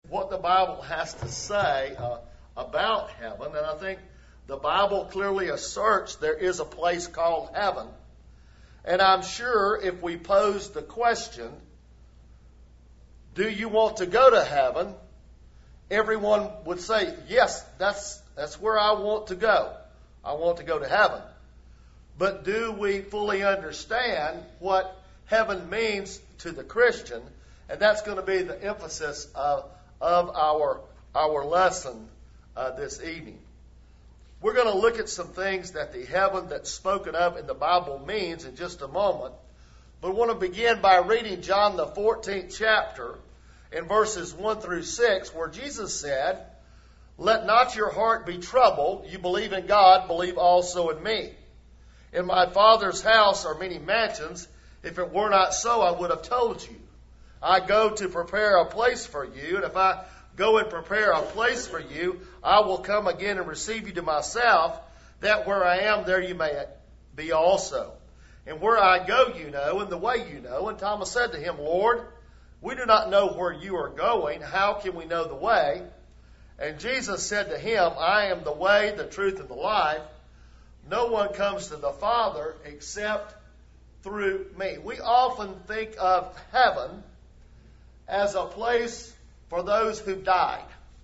what the Bible has to say about heaven, and I think the Bible clearly asserts there is a place called heaven. And I'm sure if we posed the question, do you want to go to heaven? Everyone would say, yes, that's where I want to go. I want to go to heaven. But do we fully understand what heaven means to the Christian? And that's going to be the emphasis of our lesson this evening. We're going to look at some things that the heaven that's spoken of in the Bible means in just a moment. But I want to begin by reading John the 14th chapter in verses 1 through 6, where Jesus said, "Let not your heart be troubled. You believe in God, believe also in me. In my Father's house are many mansions. If it were not so, I would have told you. I go to prepare a place for you, and if I go and prepare a place for you, I will come again and receive you to myself, that where I am, there you may be also. And where I go you know, and the way you know." And Thomas said to him, "Lord, we do not know where you are going. How can we know the way?" And Jesus said to him, "I am the way, the truth, and the life. No one comes to the Father except through me." We often think of heaven as a place for those who died.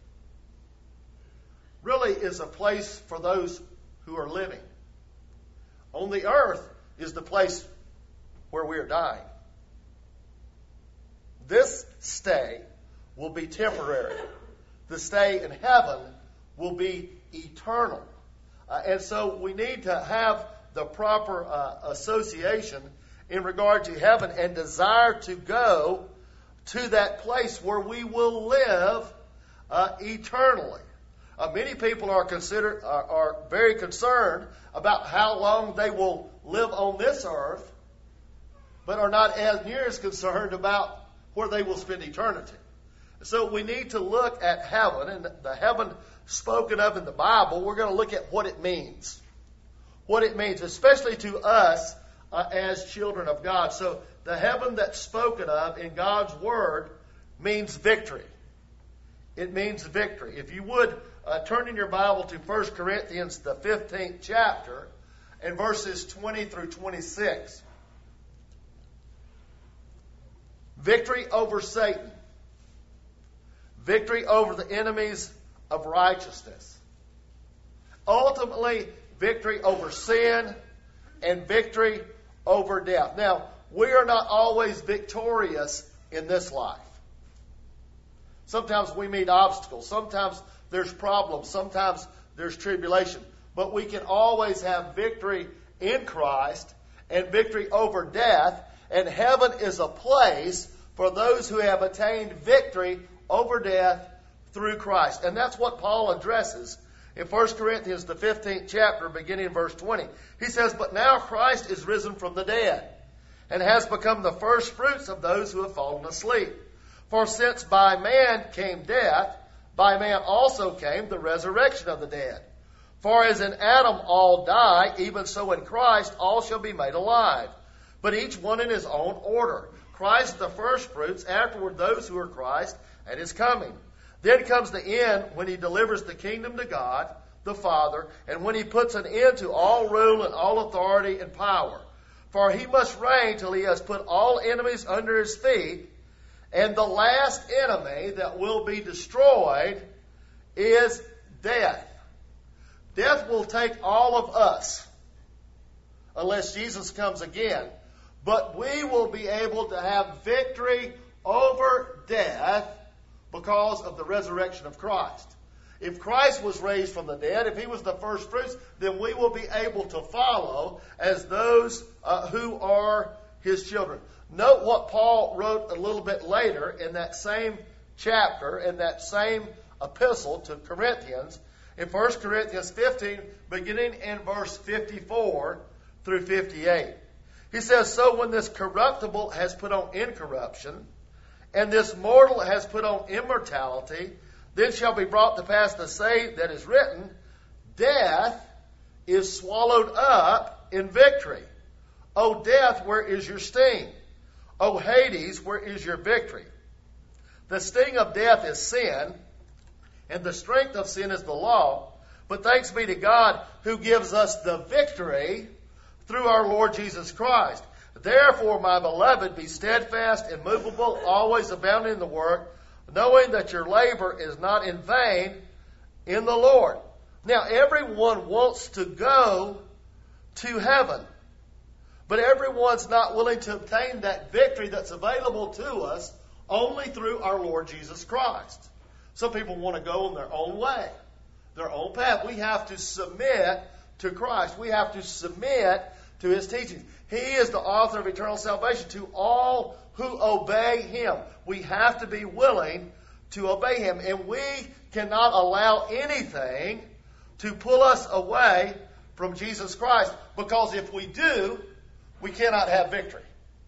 Really is a place for those who are living. On the earth is the place where we are dying. This stay will be temporary. The stay in heaven will be eternal. And so we need to have the proper association in regard to heaven and desire to go to that place where we will live eternally. Many people are very concerned about how long they will live on this earth, but are not as near as concerned about where they will spend eternity. So we need to look at heaven, and the heaven spoken of in the Bible. We're going to look at what it means. What it means, especially to us as children of God. So the heaven that's spoken of in God's Word means victory. It means victory. If you would turn in your Bible to 1 Corinthians, the 15th chapter, and verses 20 through 26. Victory over Satan. Victory over the enemies of righteousness. Ultimately, victory over sin and victory over death. Now, we are not always victorious in this life. Sometimes we meet obstacles. Sometimes there's problems. Sometimes there's tribulation. But we can always have victory in Christ and victory over death. And heaven is a place for those who have attained victory over death through Christ. And that's what Paul addresses in 1 Corinthians, the 15th chapter, beginning in verse 20. He says, "But now Christ is risen from the dead, and has become the first fruits of those who have fallen asleep. For since by man came death, by man also came the resurrection of the dead. For as in Adam all die, even so in Christ all shall be made alive, but each one in his own order. Christ the first fruits, afterward those who are Christ at his coming. Then comes the end, when he delivers the kingdom to God, the Father, and when he puts an end to all rule and all authority and power. For he must reign till he has put all enemies under his feet. And the last enemy that will be destroyed is death." Death will take all of us unless Jesus comes again. But we will be able to have victory over death because of the resurrection of Christ. If Christ was raised from the dead, if he was the first fruits, then we will be able to follow as those who are his children. Note what Paul wrote a little bit later in that same chapter, in that same epistle to Corinthians, in 1 Corinthians 15, beginning in verse 54 through 58. He says, "So when this corruptible has put on incorruption, and this mortal has put on immortality, then shall be brought to pass the saying that is written, Death is swallowed up in victory. O death, where is your sting? O Hades, where is your victory? The sting of death is sin, and the strength of sin is the law. But thanks be to God who gives us the victory through our Lord Jesus Christ. Therefore, my beloved, be steadfast, immovable, always abounding in the work, knowing that your labor is not in vain in the Lord. Now, everyone wants to go to heaven, but everyone's not willing to obtain that victory that's available to us only through our Lord Jesus Christ. Some people want to go on their own way, their own path. We have to submit to Christ. We have to submit to His teachings. He is the author of eternal salvation to all who obey Him. We have to be willing to obey Him, and we cannot allow anything to pull us away from Jesus Christ, because if we do, we cannot have victory.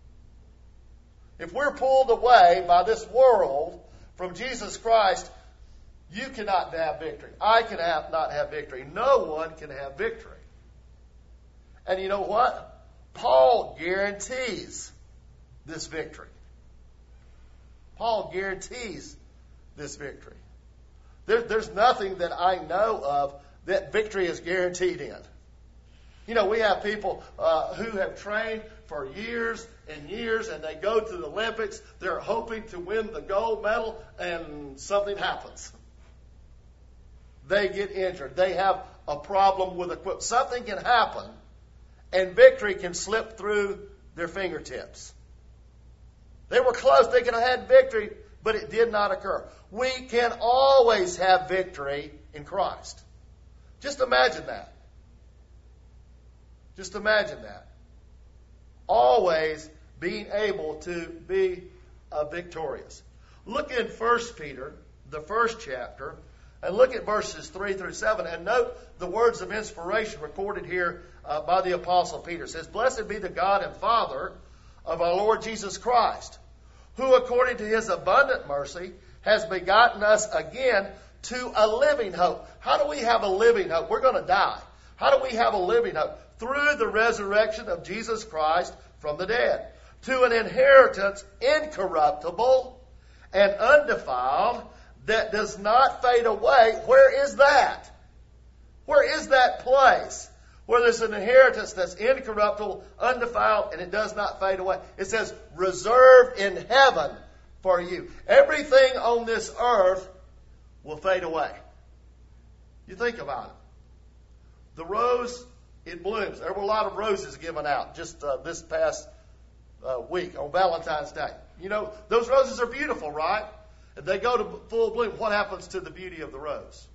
If we're pulled away by this world from Jesus Christ, you cannot have victory. I not have victory. No one can have victory. And you know what? Paul guarantees this victory. Paul guarantees this victory. There's nothing that I know of that victory is guaranteed in. You know, we have people who have trained for years and years, and they go to the Olympics. They're hoping to win the gold medal, and something happens. They get injured. They have a problem with equipment. Something can happen, and victory can slip through their fingertips. They were close. They could have had victory, but it did not occur. We can always have victory in Christ. Just imagine that. Just imagine that. Always being able to be victorious. Look in 1 Peter, the first chapter, and look at verses 3 through 7, and note the words of inspiration recorded here by the Apostle Peter. It says, "Blessed be the God and Father of our Lord Jesus Christ, who according to His abundant mercy has begotten us again to a living hope." How do we have a living hope? We're going to die. How do we have a living hope? Through the resurrection of Jesus Christ from the dead, to an inheritance incorruptible and undefiled, that does not fade away. Where is that? Where is that place where there's an inheritance that's incorruptible, undefiled, and it does not fade away? It says, reserved in heaven for you. Everything on this earth will fade away. You think about it. The rose, it blooms. There were a lot of roses given out just this past week on Valentine's Day. You know, those roses are beautiful, right? If they go to full bloom, what happens to the beauty of the rose?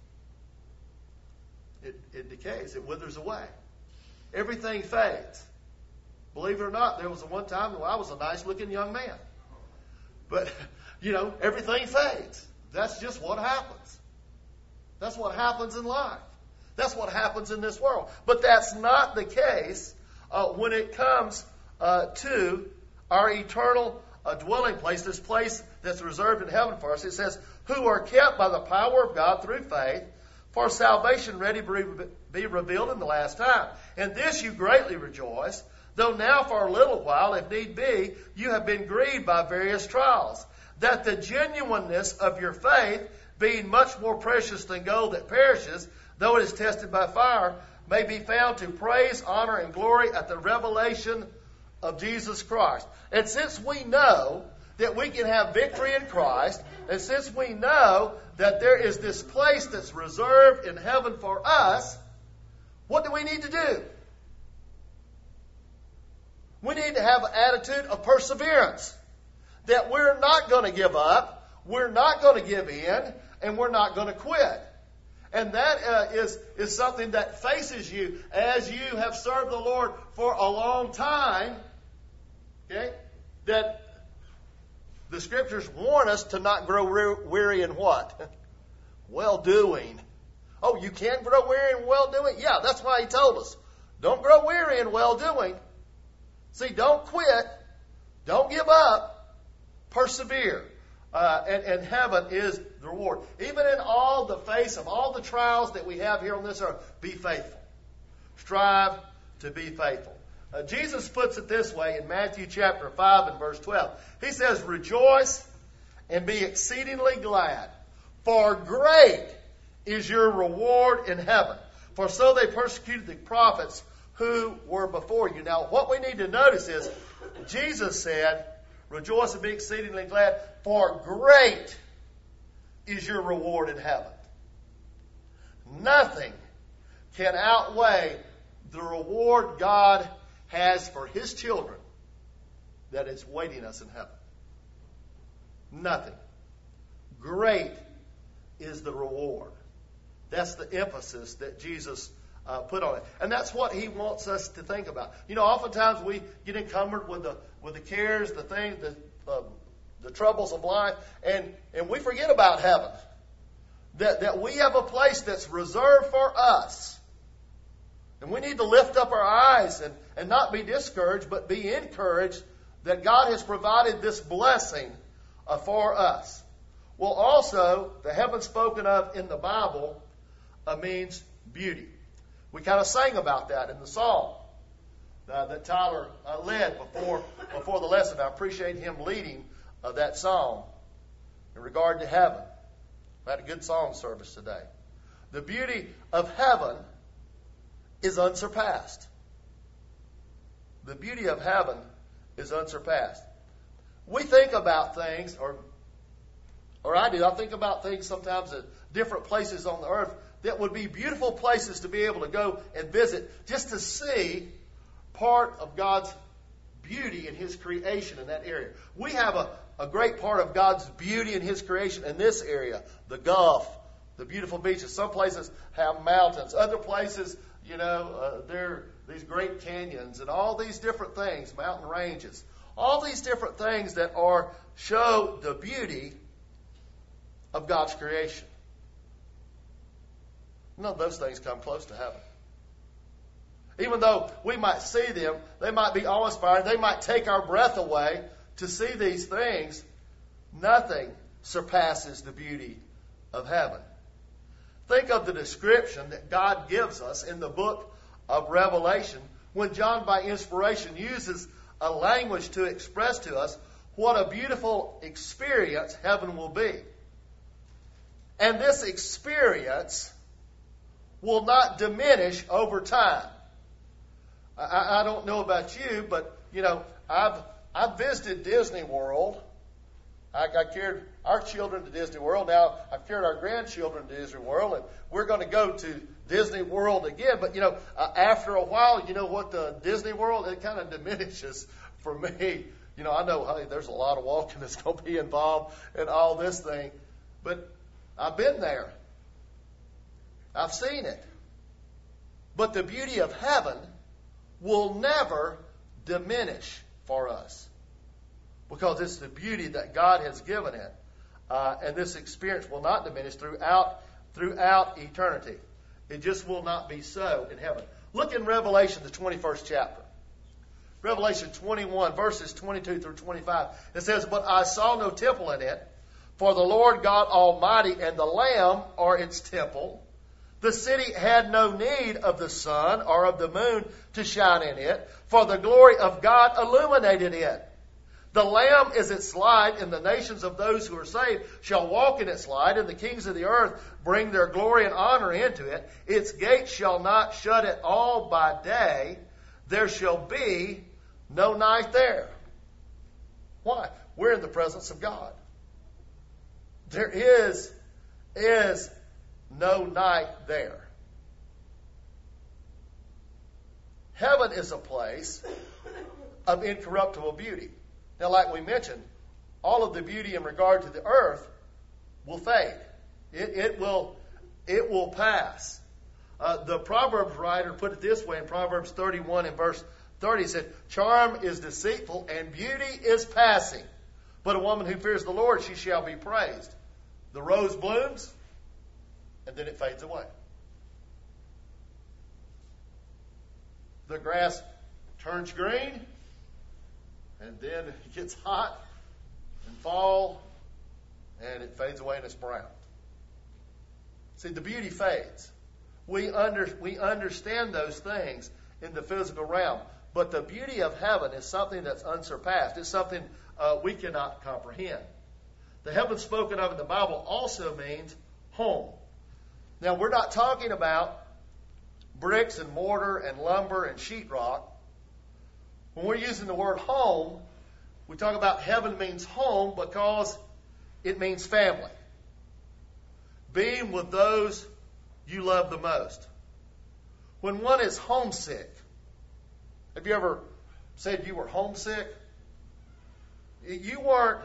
It decays. It withers away. Everything fades. Believe it or not, there was one time when I was a nice-looking young man. But, you know, everything fades. That's just what happens. That's what happens in life. That's what happens in this world. But that's not the case when it comes to our eternal dwelling place, this place that's reserved in heaven for us. It says, who are kept by the power of God through faith for salvation ready to be revealed in the last time. In this you greatly rejoice, though now for a little while, if need be, you have been grieved by various trials, that the genuineness of your faith, being much more precious than gold that perishes, though it is tested by fire, may be found to praise, honor, and glory at the revelation of Jesus Christ. And since we know that we can have victory in Christ, and since we know that there is this place that's reserved in heaven for us, what do we need to do? We need to have an attitude of perseverance. That we're not going to give up, we're not going to give in, and we're not going to quit. And that is something that faces you as you have served the Lord for a long time. Okay? That the Scriptures warn us to not grow weary in what? Well-doing. Oh, you can grow weary in well-doing? Yeah, that's why He told us. Don't grow weary in well-doing. See, don't quit. Don't give up. Persevere. And heaven is the reward. Even in all the face of all the trials that we have here on this earth, be faithful. Strive to be faithful. Jesus puts it this way in Matthew chapter 5 and verse 12. He says, rejoice and be exceedingly glad, for great is your reward in heaven. For so they persecuted the prophets who were before you. Now, what we need to notice is, Jesus said, rejoice and be exceedingly glad, for great is your reward in heaven. Nothing can outweigh the reward God has for His children that is waiting us in heaven. Nothing. Great is the reward. That's the emphasis that Jesus put on it. And that's what He wants us to think about. You know, oftentimes we get encumbered with the cares, the things, the troubles of life, and we forget about heaven. That we have a place that's reserved for us. And we need to lift up our eyes and not be discouraged, but be encouraged that God has provided this blessing for us. Well, also, the heaven spoken of in the Bible means beauty. We kind of sang about that in the song that Tyler led before the lesson. I appreciate him leading that song in regard to heaven. We had a good song service today. The beauty of heaven is unsurpassed. The beauty of heaven is unsurpassed. We think about things, or I do. I think about things sometimes at different places on the earth that would be beautiful places to be able to go and visit, just to see part of God's beauty in His creation in that area. We have a great part of God's beauty in His creation in this area, the Gulf, the beautiful beaches. Some places have mountains. Other places, there are these great canyons and all these different things, mountain ranges. All these different things that show the beauty of God's creation. None of those things come close to heaven. Even though we might see them, they might be awe-inspiring, they might take our breath away to see these things. Nothing surpasses the beauty of heaven. Think of the description that God gives us in the book of Revelation when John, by inspiration, uses a language to express to us what a beautiful experience heaven will be. And this experience will not diminish over time. I don't know about you, but, I've visited Disney World. I carried our children to Disney World. Now, I've carried our grandchildren to Disney World, and we're going to go to Disney World again. But, after a while, the Disney World, it kind of diminishes for me. I know, hey, there's a lot of walking that's going to be involved in all this thing. But I've been there. I've seen it. But the beauty of heaven will never diminish for us, because it's the beauty that God has given it. And this experience will not diminish throughout eternity. It just will not be so in heaven. Look in Revelation, the 21st chapter. Revelation 21, verses 22 through 25. It says, "But I saw no temple in it, for the Lord God Almighty and the Lamb are its temple. The city had no need of the sun or of the moon to shine in it, for the glory of God illuminated it. The Lamb is its light, and the nations of those who are saved shall walk in its light, and the kings of the earth bring their glory and honor into it. Its gates shall not shut it all by day. There shall be no night there." Why? We're in the presence of God. There is no night there. Heaven is a place of incorruptible beauty. Now, like we mentioned, all of the beauty in regard to the earth will fade. It will pass. The Proverbs writer put it this way in Proverbs 31 and verse 30. He said, "Charm is deceitful and beauty is passing, but a woman who fears the Lord, she shall be praised." The rose blooms, and then it fades away. The grass turns green, and then it gets hot and fall, and it fades away and it's brown. See, the beauty fades. We understand those things in the physical realm, but the beauty of heaven is something that's unsurpassed. It's something we cannot comprehend. The heaven spoken of in the Bible also means home. Now, we're not talking about bricks and mortar and lumber and sheetrock. When we're using the word home, we talk about heaven means home because it means family. Being with those you love the most. When one is homesick, have you ever said you were homesick? You weren't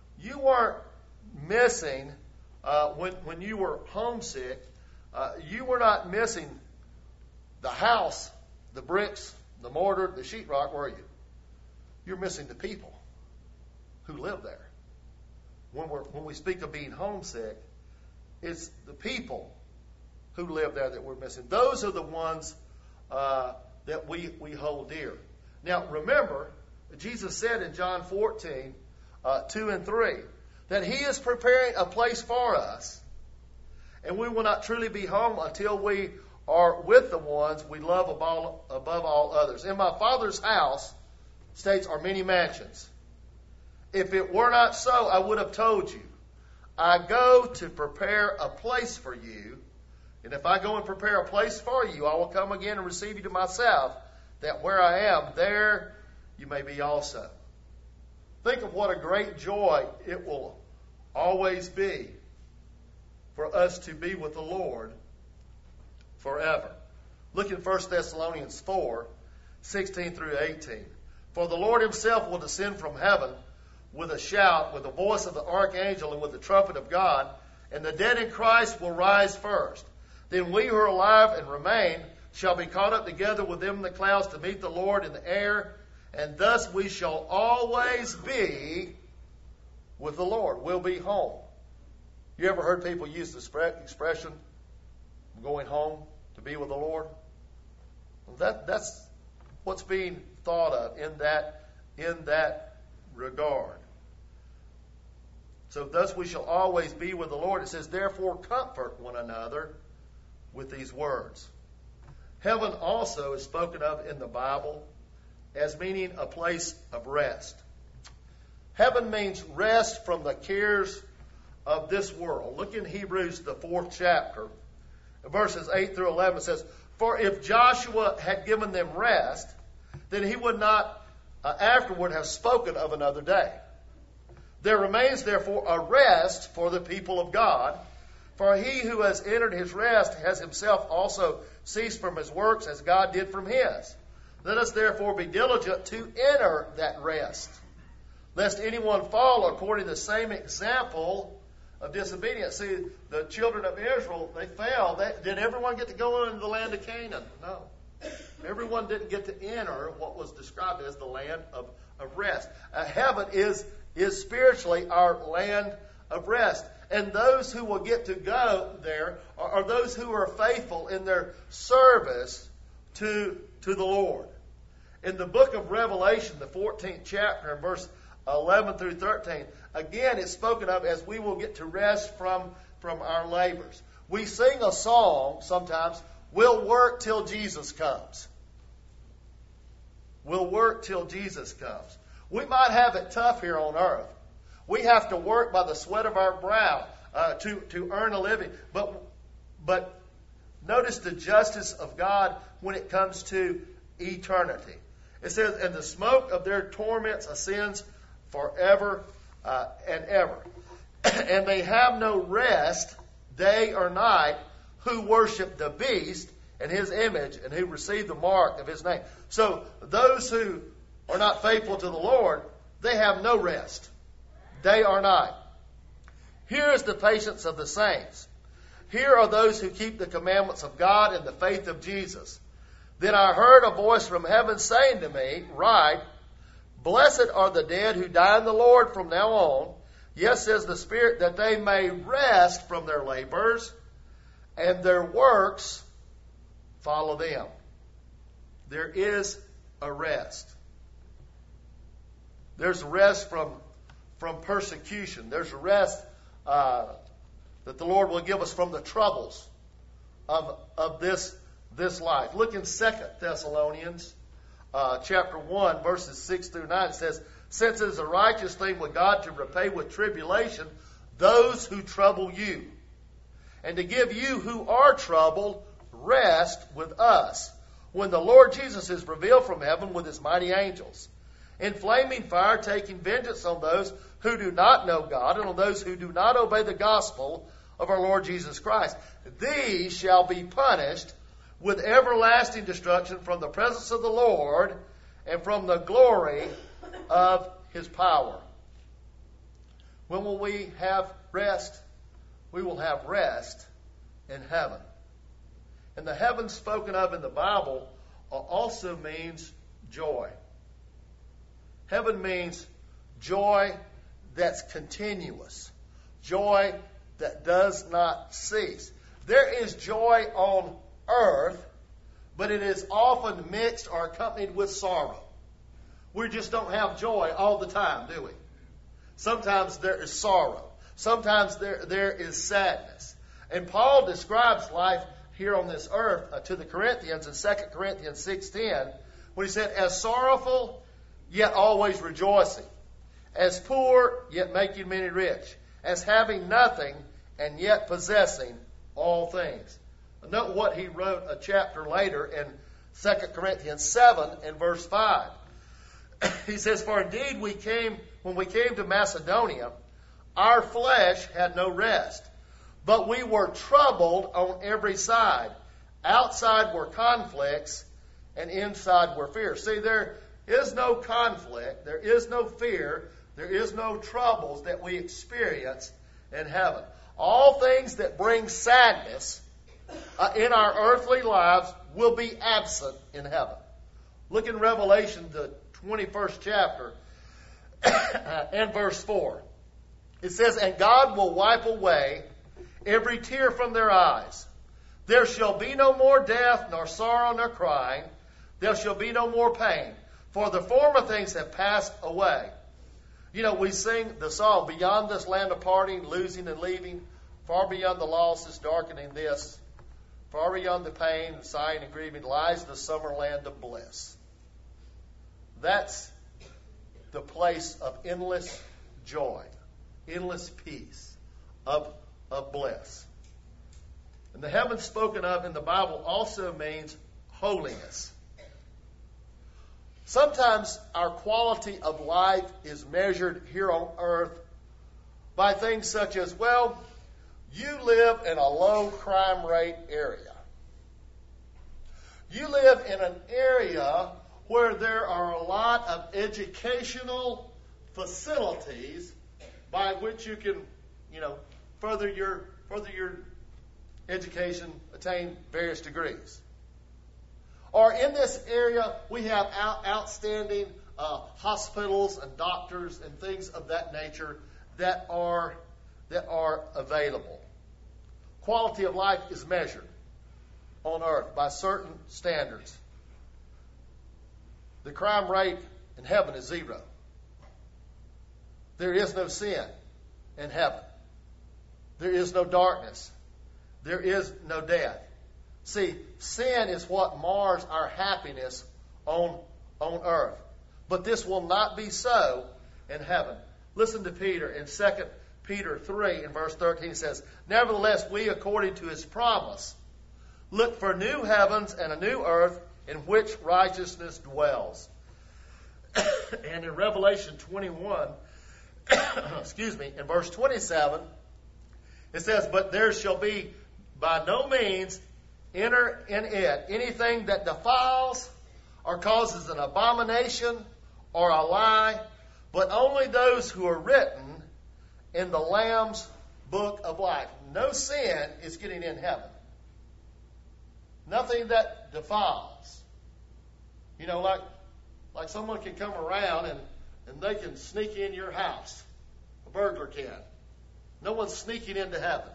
missing when you were homesick. You were not missing the house, the bricks, the mortar, the sheetrock, were you? You're missing the people who live there. When we speak of being homesick, it's the people who live there that we're missing. Those are the ones that we hold dear. Now, remember, Jesus said in John 14, 2 and 3, that He is preparing a place for us, and we will not truly be home until we are with the ones we love above all others. In my Father's house, states, are many mansions. If it were not so, I would have told you. I go to prepare a place for you, and if I go and prepare a place for you, I will come again and receive you to myself, that where I am, there you may be also. Think of what a great joy it will always be for us to be with the Lord forever. Look in 1 Thessalonians 4, 16 through 18. For the Lord Himself will descend from heaven with a shout, with the voice of the archangel, and with the trumpet of God, and the dead in Christ will rise first. Then we who are alive and remain shall be caught up together with them in the clouds to meet the Lord in the air, and thus we shall always be with the Lord. We'll be home. You ever heard people use the expression, going home to be with the Lord? Well, that's what's being thought of in that regard. So thus we shall always be with the Lord. It says, therefore comfort one another with these words. Heaven also is spoken of in the Bible as meaning a place of rest. Heaven means rest from the cares of this world. Look in Hebrews, the 4th chapter, verses 8 through 11. It says, for if Joshua had given them rest, then he would not afterward have spoken of another day. There remains therefore a rest for the people of God, for he who has entered his rest has himself also ceased from his works as God did from his. Let us therefore be diligent to enter that rest, lest anyone fall according to the same example of disobedience. See, the children of Israel, they fell. Did everyone get to go into the land of Canaan? No. Everyone didn't get to enter what was described as the land of rest. Heaven is spiritually our land of rest. And those who will get to go there are those who are faithful in their service to the Lord. In the book of Revelation, the 14th chapter, and verse 11 through 13, again it's spoken of as we will get to rest from our labors. We sing a song sometimes, we'll work till Jesus comes. We'll work till Jesus comes. We might have it tough here on earth. We have to work by the sweat of our brow to earn a living. But notice the justice of God when it comes to eternity. It says, and the smoke of their torments ascends forever and ever. And they have no rest day or night who worship the beast and his image and who receive the mark of his name. So those who are not faithful to the Lord, they have no rest day or night. Here is the patience of the saints. Here are those who keep the commandments of God and the faith of Jesus. Then I heard a voice from heaven saying to me, write, blessed are the dead who die in the Lord from now on. Yes, says the Spirit, that they may rest from their labors, and their works follow them. There is a rest. There's rest from persecution. There's a rest that the Lord will give us from the troubles of this life. Look in 2 Thessalonians chapter 1, verses 6 through 9. It says, since it is a righteous thing with God to repay with tribulation those who trouble you, and to give you who are troubled rest with us, when the Lord Jesus is revealed from heaven with his mighty angels, in flaming fire, taking vengeance on those who do not know God and on those who do not obey the gospel of our Lord Jesus Christ. These shall be punished with everlasting destruction from the presence of the Lord and from the glory of his power. When will we have rest? We will have rest in heaven. And the heaven spoken of in the Bible also means joy. Heaven means joy that's continuous, joy that does not cease. There is joy on earth, but it is often mixed or accompanied with sorrow. We just don't have joy all the time, do we? Sometimes there is sorrow. Sometimes there is sadness. And Paul describes life here on this earth to the Corinthians in 2 Corinthians 6:10, when he said, as sorrowful, yet always rejoicing, as poor, yet making many rich, as having nothing, and yet possessing all things. Note what he wrote a chapter later in 2 Corinthians 7 and verse 5. He says, for indeed when we came to Macedonia, our flesh had no rest, but we were troubled on every side. Outside were conflicts, and inside were fears. See, there is no conflict, there is no fear, there is no troubles that we experience in heaven. All things that bring sadness in our earthly lives will be absent in heaven. Look in Revelation, the 21st chapter, and verse 4. It says, and God will wipe away every tear from their eyes. There shall be no more death, nor sorrow, nor crying. There shall be no more pain, for the former things have passed away. You know, we sing the song, beyond this land of parting, losing and leaving, far beyond the loss is darkening this, far beyond the pain, sighing and grieving, lies the summer land of bliss. That's the place of endless joy, endless peace, of bliss. And the heaven spoken of in the Bible also means holiness. Sometimes our quality of life is measured here on earth by things such as, well, you live in a low crime rate area. You live in an area where there are a lot of educational facilities by which you can, further your education, attain various degrees. Or in this area, we have outstanding hospitals and doctors and things of that nature that are available. Quality of life is measured on earth by certain standards. The crime rate in heaven is 0. There is no sin in heaven. There is no darkness. There is no death. See, sin is what mars our happiness on earth. But this will not be so in heaven. Listen to Peter in 2 Peter 3 in verse 13. It says, nevertheless, we, according to his promise, look for new heavens and a new earth in which righteousness dwells. And in Revelation 21, in verse 27, it says, but there shall be by no means enter in it anything that defiles or causes an abomination or a lie, but only those who are written in the Lamb's book of life. No sin is getting in heaven. Nothing that defiles. Like someone can come around and they can sneak in your house. A burglar can. No one's sneaking into heaven.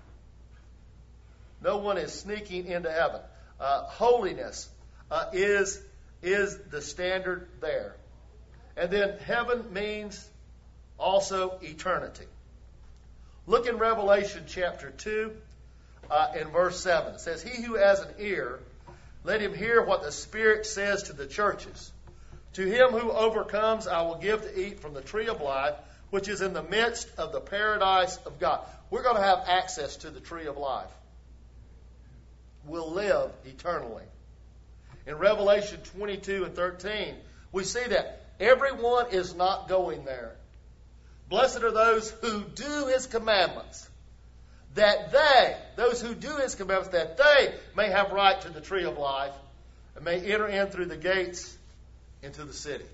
No one is sneaking into heaven. Holiness is the standard there. And then heaven means also eternity. Look in Revelation chapter 2 in verse 7. It says, he who has an ear, let him hear what the Spirit says to the churches. To him who overcomes, I will give to eat from the tree of life, which is in the midst of the paradise of God. We're going to have access to the tree of life. We'll live eternally. In Revelation 22 and 13, we see that everyone is not going there. Blessed are those who do his commandments, that they, those who do his commandments, that they may have right to the tree of life and may enter in through the gates into the city.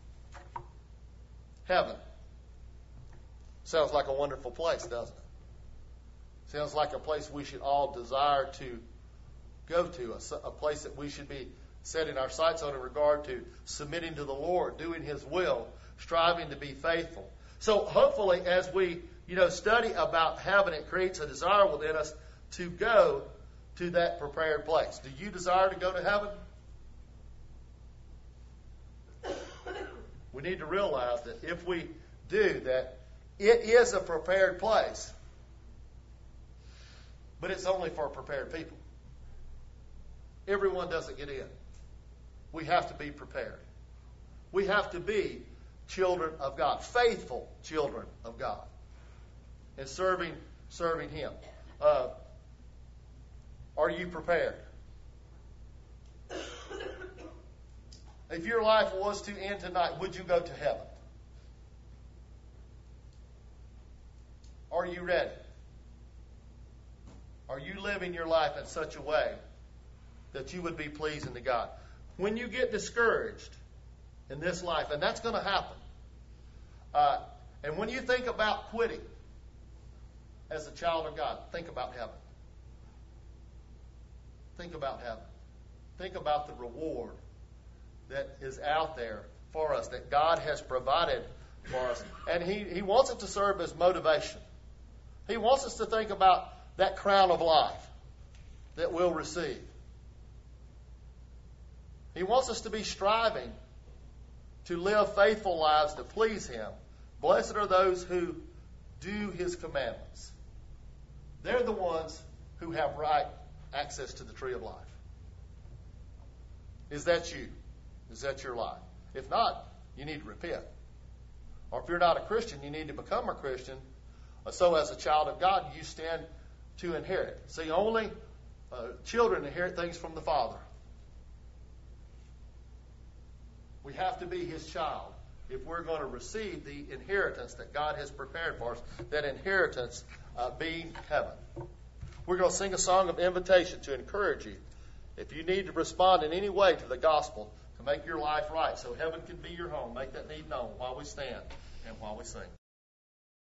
Heaven. Sounds like a wonderful place, doesn't it? Sounds like a place we should all desire to go to, a place that we should be setting our sights on in regard to submitting to the Lord, doing his will, striving to be faithful. So hopefully as we study about heaven, it creates a desire within us to go to that prepared place. Do you desire to go to heaven? We need to realize that if we do, that it is a prepared place. But it's only for prepared people. Everyone doesn't get in. We have to be prepared. We have to be children of God, faithful children of God, and serving him. Are you prepared? If your life was to end tonight, would you go to heaven? Are you ready? Are you living your life in such a way that you would be pleasing to God? When you get discouraged in this life, and that's going to happen, and when you think about quitting as a child of God, think about heaven. Think about heaven. Think about the reward that is out there for us, that God has provided for us. And He wants it to serve as motivation. He wants us to think about that crown of life that we'll receive. He wants us to be striving to live faithful lives to please Him. Blessed are those who do His commandments. They're the ones who have right access to the tree of life. Is that you? Is that your life? If not, you need to repent. Or if you're not a Christian, you need to become a Christian. So as a child of God, you stand to inherit. See, only children inherit things from the Father. We have to be His child if we're going to receive the inheritance that God has prepared for us, that inheritance being heaven. We're going to sing a song of invitation to encourage you. If you need to respond in any way to the gospel to make your life right so heaven can be your home, make that need known while we stand and while we sing.